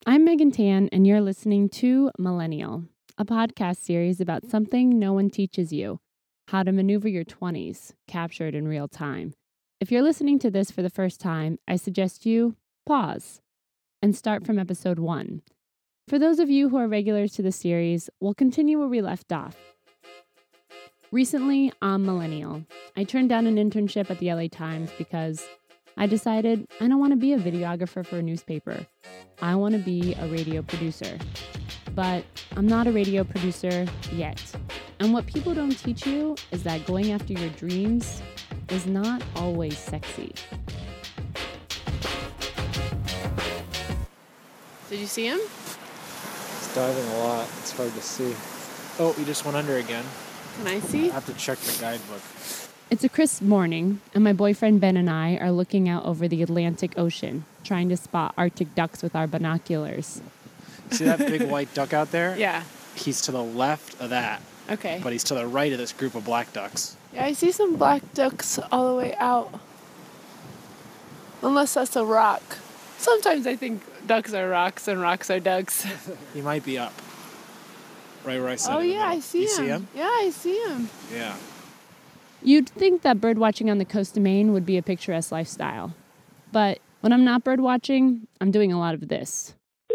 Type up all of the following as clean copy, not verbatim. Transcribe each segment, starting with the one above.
I'm Megan Tan, and you're listening to Millennial, a podcast series about something no one teaches you, how to maneuver your 20s, captured in real time. If you're listening to this for the first time, I suggest you pause and start from episode 1. For those of you who are regulars to the series, we'll continue where we left off. Recently, on Millennial, I turned down an internship at the LA Times because I decided I don't want to be a videographer for a newspaper. I want to be a radio producer. But I'm not a radio producer yet. And what people don't teach you is that going after your dreams is not always sexy. Did you see him? It's diving a lot. It's hard to see. Oh, he just went under again. Can I see? I have to check the guidebook. It's a crisp morning, and my boyfriend Ben and I are looking out over the Atlantic Ocean, trying to spot Arctic ducks with our binoculars. See that big white duck out there? Yeah. He's to the left of that, Okay. but he's to the right of this group of black ducks. Yeah, I see some black ducks all the way out. Unless that's a rock. Sometimes I think ducks are rocks and rocks are ducks. He might be up. Right where I said Oh, it. yeah, I see him. You see him? Yeah, I see him. Yeah. You'd think that birdwatching on the coast of Maine would be a picturesque lifestyle. But when I'm not birdwatching, I'm doing a lot of this.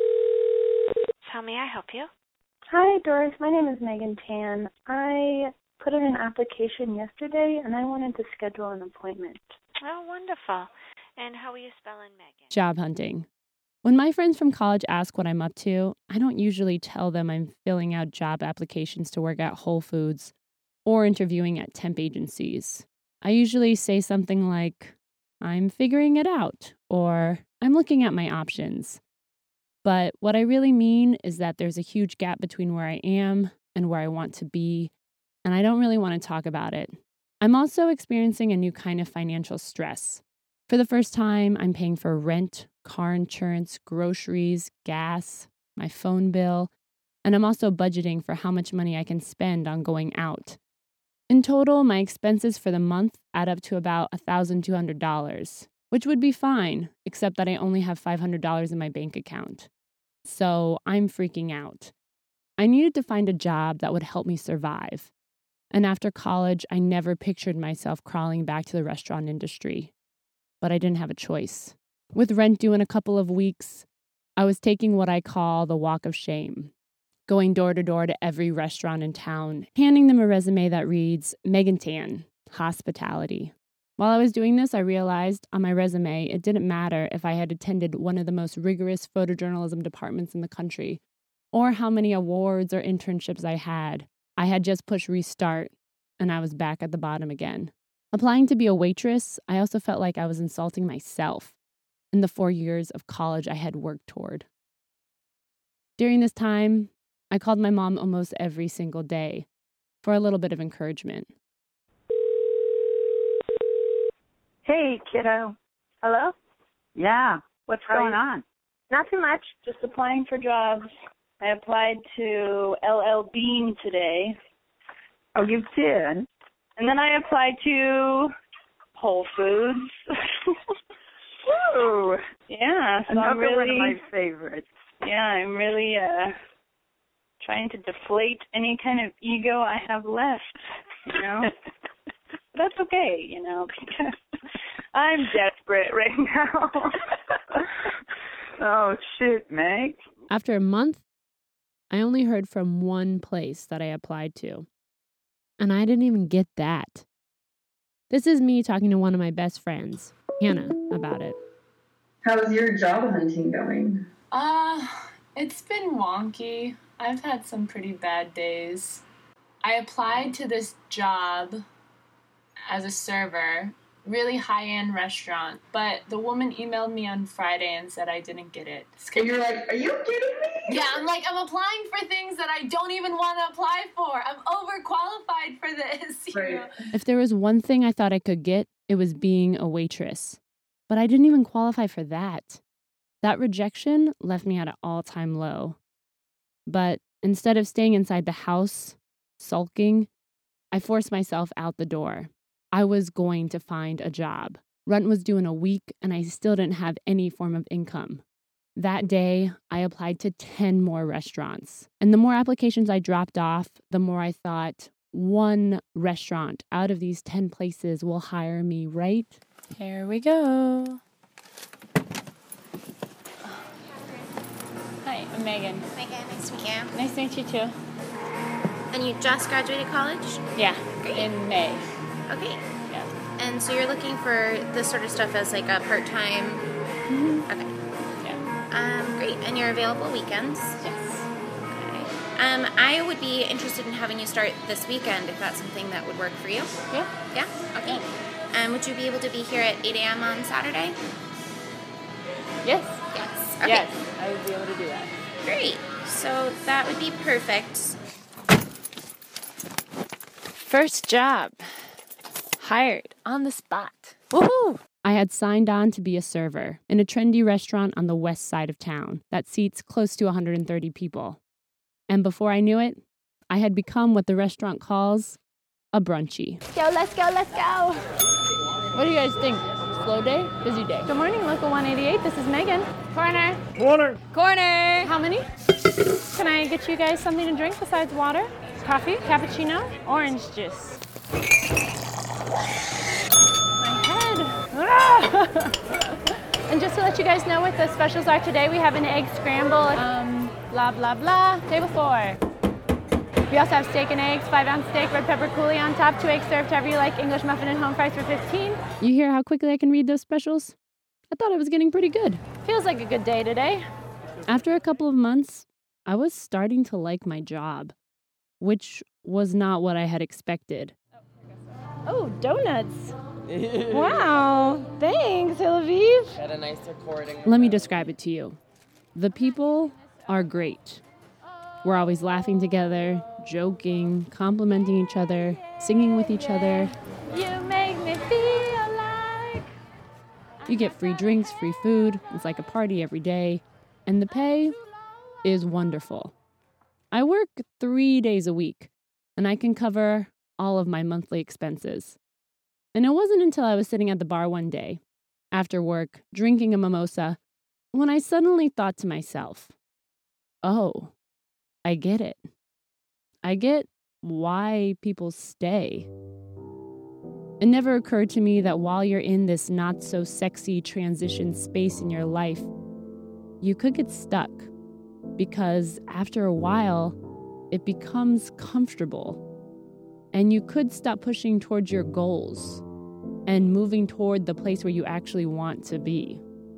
How may I help you? Hi, Doris. My name is Megan Tan. I put in an application yesterday, and I wanted to schedule an appointment. Oh, wonderful. And how are you spelling Megan? Job hunting. When my friends from college ask what I'm up to, I don't usually tell them I'm filling out job applications to work at Whole Foods or interviewing at temp agencies. I usually say something like, I'm figuring it out, or I'm looking at my options. But what I really mean is that there's a huge gap between where I am and where I want to be, and I don't really want to talk about it. I'm also experiencing a new kind of financial stress. For the first time, I'm paying for rent, car insurance, groceries, gas, my phone bill, and I'm also budgeting for how much money I can spend on going out. In total, my expenses for the month add up to about $1,200, which would be fine, except that I only have $500 in my bank account. So I'm freaking out. I needed to find a job that would help me survive. And after college, I never pictured myself crawling back to the restaurant industry. But I didn't have a choice. With rent due in a couple of weeks, I was taking what I call the walk of shame, going door to door to every restaurant in town, handing them a resume that reads, Megan Tan, hospitality. While I was doing this, I realized on my resume it didn't matter if I had attended one of the most rigorous photojournalism departments in the country, or how many awards or internships I had. I had just pushed restart, and I was back at the bottom again. Applying to be a waitress, I also felt like I was insulting myself in the 4 years of college I had worked toward. During this time, I called my mom almost every single day for a little bit of encouragement. Hey, kiddo. Hello? Yeah. What's going on? Not too much. Just applying for jobs. I applied to LL Bean today. Oh, you did? And then I applied to Whole Foods. Woo! Yeah, so Another I'm really, one of my favorites. yeah, I'm really trying to deflate any kind of ego I have left, you know. That's okay, you know, because I'm desperate right now. Oh, shoot, Meg. After a month, I only heard from one place that I applied to. And I didn't even get that. This is me talking to one of my best friends, Hannah, about it. How's your job hunting going? It's been wonky. I've had some pretty bad days. I applied to this job as a server, really high-end restaurant, but the woman emailed me on Friday and said I didn't get it. And you're like, are you kidding me? Yeah, I'm applying for things that I don't even want to apply for. I'm overqualified for this. You know? If there was one thing I thought I could get, it was being a waitress. But I didn't even qualify for that. That rejection left me at an all-time low. But instead of staying inside the house, sulking, I forced myself out the door. I was going to find a job. Rent was due in a week, and I still didn't have any form of income. That day, I applied to 10 more restaurants. And the more applications I dropped off, the more I thought, one restaurant out of these 10 places will hire me, right? Here we go. Hi, I'm Megan. Megan, nice to meet you. Nice to meet you too. And you just graduated college? Yeah, Great. in May. Okay. Yeah. And so you're looking for this sort of stuff as like a part-time? Mm-hmm. Okay. Yeah. Great. And you're available weekends? Yes. Okay. I would be interested in having you start this weekend if that's something that would work for you. Yeah. Yeah? Okay. And would you be able to be here at 8 a.m. on Saturday? Yes. Yes. Okay. Yes, I would be able to do that. Great. So that would be perfect. First job. Hired on the spot. Woohoo! I had signed on to be a server in a trendy restaurant on the west side of town that seats close to 130 people. And before I knew it, I had become what the restaurant calls a brunchie. Let's go. What do you guys think? Slow day? Busy day? Good morning, Local 188. This is Megan. Corner. How many? Can I get you guys something to drink besides water? Coffee? Cappuccino? Orange juice. My head. And just to let you guys know what the specials are today, we have an egg scramble, blah, blah, blah. Table 4. We also have steak and eggs, 5-ounce steak, red pepper coulis on top, 2 eggs served however you like, English muffin and home fries for 15. You hear how quickly I can read those specials? I thought I was getting pretty good. Feels like a good day today. After a couple of months, I was starting to like my job, which was not what I had expected. Oh, donuts. Wow. Thanks, Tel Aviv. Got a nice recording. Let me describe it to you. The people are great. We're always laughing together, joking, complimenting each other, singing with each other. You make me feel like... You get free drinks, free food. It's like a party every day. And the pay is wonderful. I work 3 days a week, and I can cover all of my monthly expenses. And it wasn't until I was sitting at the bar one day, after work, drinking a mimosa, when I suddenly thought to myself, oh, I get it. I get why people stay. It never occurred to me that while you're in this not-so-sexy transition space in your life, you could get stuck, because after a while, it becomes comfortable. And you could stop pushing towards your goals and moving toward the place where you actually want to be.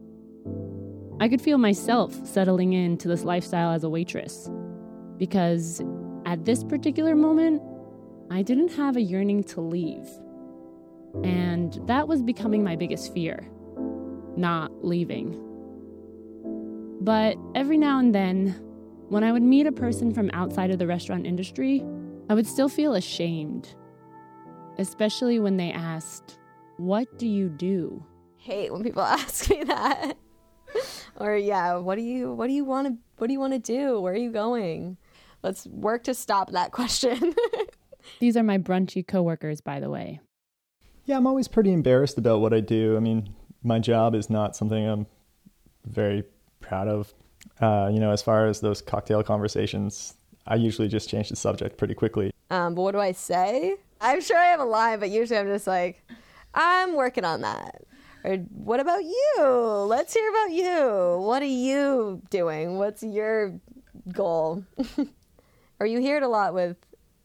I could feel myself settling into this lifestyle as a waitress, because at this particular moment, I didn't have a yearning to leave. And that was becoming my biggest fear, not leaving. But every now and then, when I would meet a person from outside of the restaurant industry, I would still feel ashamed, especially when they asked, "What do you do?" Hate when people ask me that. Or what do you want to do? Where are you going? Let's work to stop that question. These are my brunchy coworkers, by the way. Yeah, I'm always pretty embarrassed about what I do. I mean, my job is not something I'm very proud of. As far as those cocktail conversations, I usually just change the subject pretty quickly. But what do I say? I'm sure I have a line, but usually I'm just like, I'm working on that. Or what about you? Let's hear about you. What are you doing? What's your goal? Or you hear it a lot with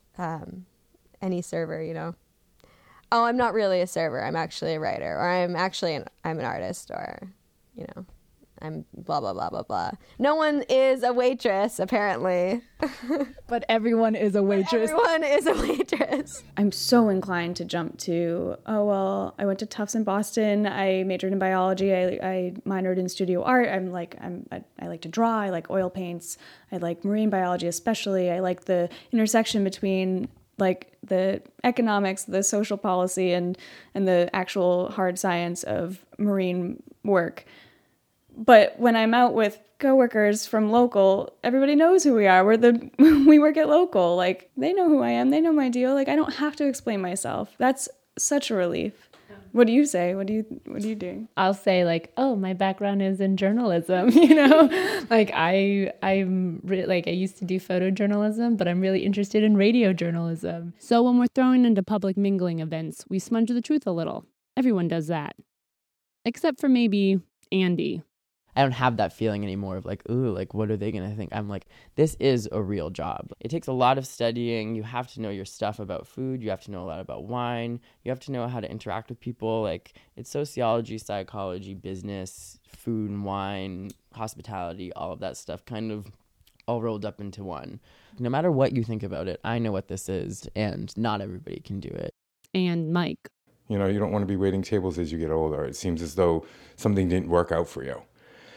any server, Oh, I'm not really a server. I'm actually a writer. Or I'm an artist. Or, I'm blah, blah, blah, blah, blah. No one is a waitress, apparently. But everyone is a waitress. Everyone is a waitress. I'm so inclined to jump to, I went to Tufts in Boston. I majored in biology. I minored in studio art. I like to draw. I like oil paints. I like marine biology especially. I like the intersection between the economics, the social policy, and the actual hard science of marine work. But when I'm out with coworkers from local, everybody knows who we are. We work at local. They know who I am. They know my deal. I don't have to explain myself. That's such a relief. What do you say? What are you doing? I'll say like, oh, my background is in journalism, you know? Like I used to do photojournalism, but I'm really interested in radio journalism. So when we're thrown into public mingling events, we smudge the truth a little. Everyone does that. Except for maybe Andy. I don't have that feeling anymore of like, ooh, like, what are they going to think? I'm like, this is a real job. It takes a lot of studying. You have to know your stuff about food. You have to know a lot about wine. You have to know how to interact with people. Like, it's sociology, psychology, business, food and wine, hospitality, all of that stuff kind of all rolled up into one. No matter what you think about it, I know what this is, and not everybody can do it. And Mike. You know, you don't want to be waiting tables as you get older. It seems as though something didn't work out for you.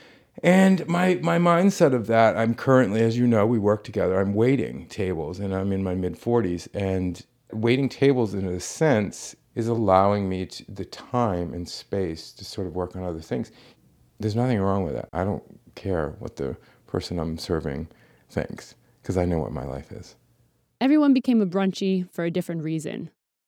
And my mindset of that, I'm currently, as you know, we work together, I'm waiting tables, and I'm in my mid-40s, and waiting tables in a sense is allowing me the time and space to sort of work on other things. There's nothing wrong with that. I don't care what the person I'm serving thinks, because I know what my life is. Everyone became a brunchie for a different reason.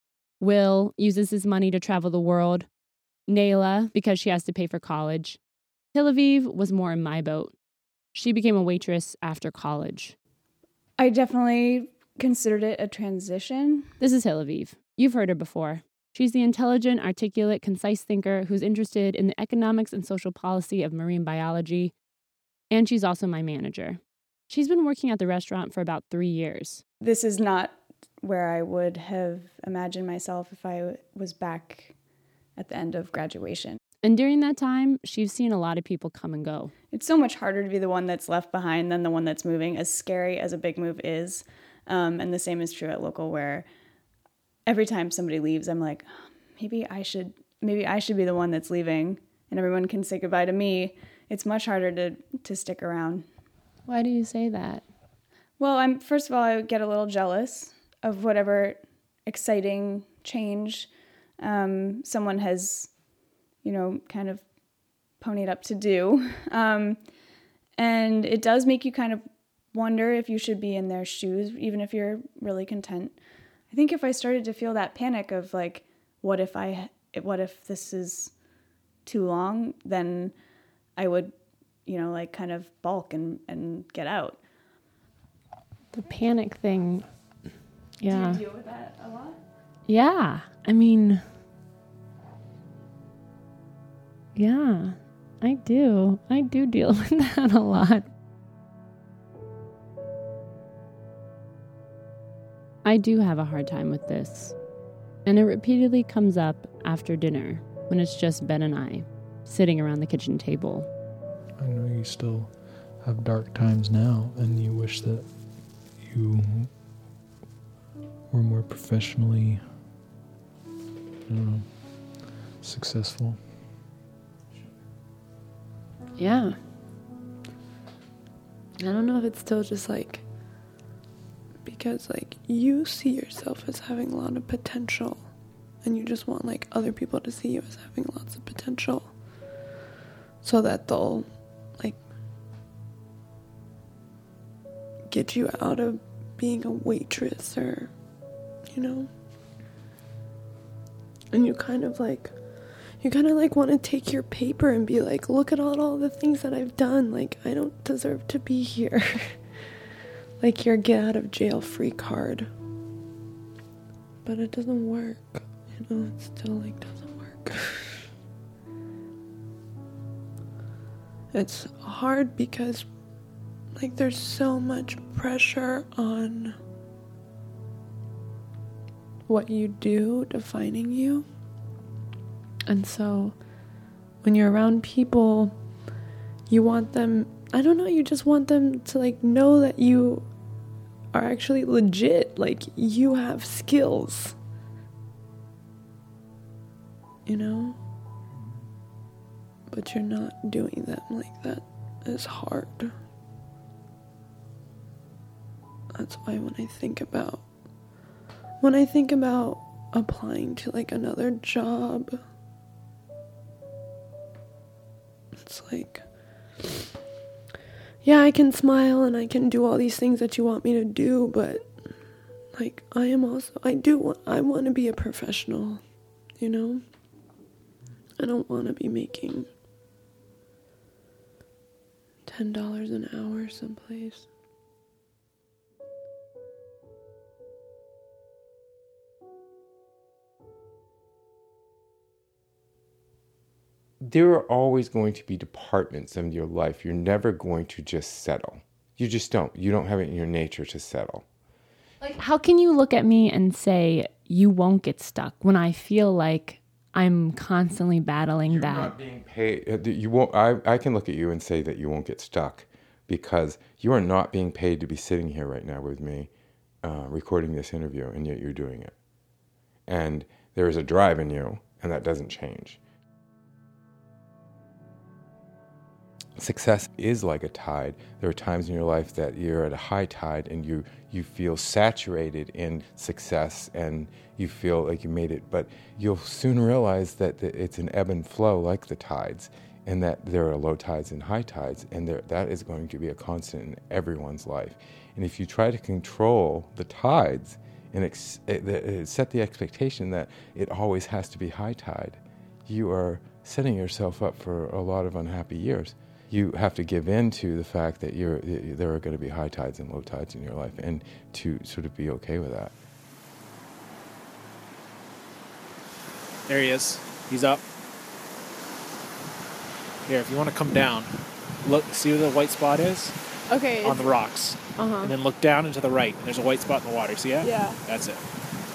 Will uses his money to travel the world. Nayla, because she has to pay for college. Hilaviv was more in my boat. She became a waitress after college. I definitely considered it a transition. This is Hilaviv. You've heard her before. She's the intelligent, articulate, concise thinker who's interested in the economics and social policy of marine biology. And she's also my manager. She's been working at the restaurant for about 3 years. This is not where I would have imagined myself if I was back at the end of graduation. And during that time, she's seen a lot of people come and go. It's so much harder to be the one that's left behind than the one that's moving, as scary as a big move is. And the same is true at local, where every time somebody leaves, I'm like, maybe I should be the one that's leaving, and everyone can say goodbye to me. It's much harder to stick around. Why do you say that? Well, first of all, I get a little jealous of whatever exciting change someone has, kind of ponied up to do. And it does make you kind of wonder if you should be in their shoes, even if you're really content. I think if I started to feel that panic of like, what if this is too long, then I would, kind of balk and get out. The panic thing. Yeah. Do you deal with that a lot? Yeah. I mean, yeah, I do. I do deal with that a lot. I do have a hard time with this. And it repeatedly comes up after dinner when it's just Ben and I sitting around the kitchen table. I know you still have dark times now, and you wish that you were more professionally, successful. Yeah. I don't know if it's still just like, because like you see yourself as having a lot of potential, and you just want like other people to see you as having lots of potential, so that they'll like get you out of being a waitress, or and you kind of like want to take your paper and be like, look at all the things that I've done, like I don't deserve to be here. Like your get out of jail free card. But it doesn't work. It still like doesn't work. It's hard because like there's so much pressure on what you do defining you. And so when you're around people, you want them, you just want them to like know that you are actually legit, like you have skills, but you're not doing them. Like that is hard. That's why when I think about applying to like another job, it's like, yeah, I can smile and I can do all these things that you want me to do, but like I want to be a professional, I don't want to be making $10 an hour someplace. There are always going to be departments in your life you're never going to just settle. You just don't. You don't have it in your nature to settle. Like, how can you look at me and say you won't get stuck when I feel like I'm constantly battling that? You're not being paid. You won't. I can look at you and say that you won't get stuck because you are not being paid to be sitting here right now with me, recording this interview, and yet you're doing it. And there is a drive in you, and that doesn't change. Success is like a tide. There are times in your life that you're at a high tide and you feel saturated in success and you feel like you made it, but you'll soon realize that it's an ebb and flow like the tides, and that there are low tides and high tides, and that is going to be a constant in everyone's life. And if you try to control the tides and set the expectation that it always has to be high tide, you are setting yourself up for a lot of unhappy years. You have to give in to the fact that there are going to be high tides and low tides in your life, and to sort of be okay with that. There he is. He's up. Here, if you want to come down, look, see where the white spot is? Okay. On the rocks. Uh-huh. And then look down and to the right. There's a white spot in the water. See that? Yeah. That's it.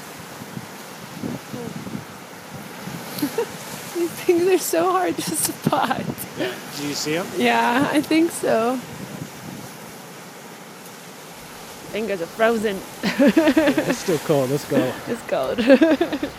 These things are so hard to spot. Yeah. Do you see them? Yeah, I think so. Fingers are frozen. It's still cold. Let's go. It's cold.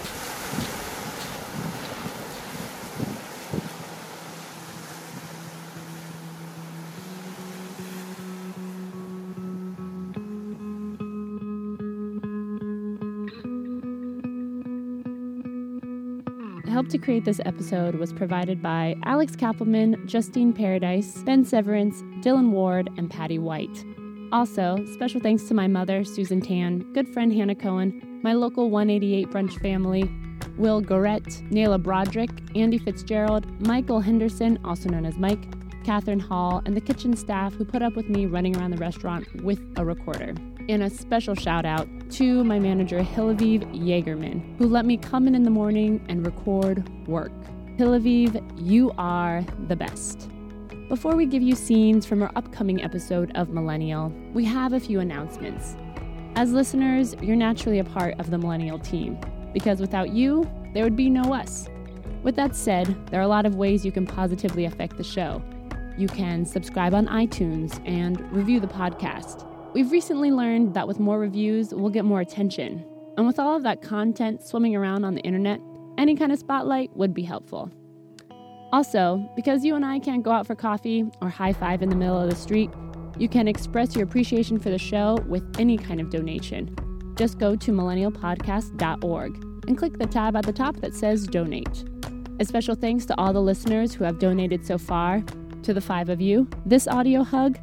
Help to create this episode was provided by Alex Kappelman, Justine Paradise, Ben Severance, Dylan Ward, and Patty White. Also, special thanks to my mother, Susan Tan, good friend Hannah Cohen, my local 188 Brunch family, Will Gorett, Nayla Broderick, Andy Fitzgerald, Michael Henderson, also known as Mike, Catherine Hall, and the kitchen staff who put up with me running around the restaurant with a recorder. And a special shout out to my manager, Hilaviv Yeagerman, who let me come in the morning and record work. Hilaviv, you are the best. Before we give you scenes from our upcoming episode of Millennial, we have a few announcements. As listeners, you're naturally a part of the Millennial team, because without you, there would be no us. With that said, there are a lot of ways you can positively affect the show. You can subscribe on iTunes and review the podcast. We've recently learned that with more reviews, we'll get more attention. And with all of that content swimming around on the internet, any kind of spotlight would be helpful. Also, because you and I can't go out for coffee or high five in the middle of the street, you can express your appreciation for the show with any kind of donation. Just go to millennialpodcast.org and click the tab at the top that says Donate. A special thanks to all the listeners who have donated so far. To the 5 of you, this audio hug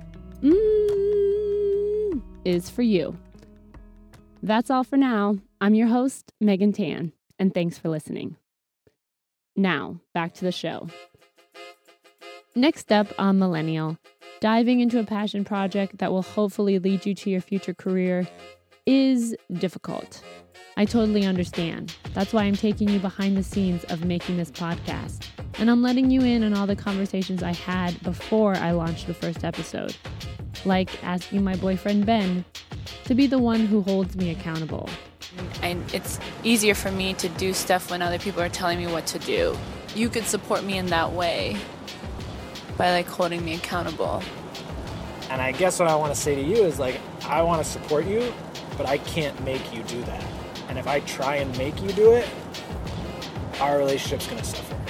is for you. That's all for now. I'm your host, Megan Tan, and thanks for listening. Now, back to the show. Next up on Millennial, diving into a passion project that will hopefully lead you to your future career is difficult. I totally understand. That's why I'm taking you behind the scenes of making this podcast. And I'm letting you in on all the conversations I had before I launched the first episode. Like asking my boyfriend Ben to be the one who holds me accountable. And it's easier for me to do stuff when other people are telling me what to do. You could support me in that way by holding me accountable. And I guess what I want to say to you is I want to support you, but I can't make you do that. And if I try and make you do it, our relationship's going to suffer.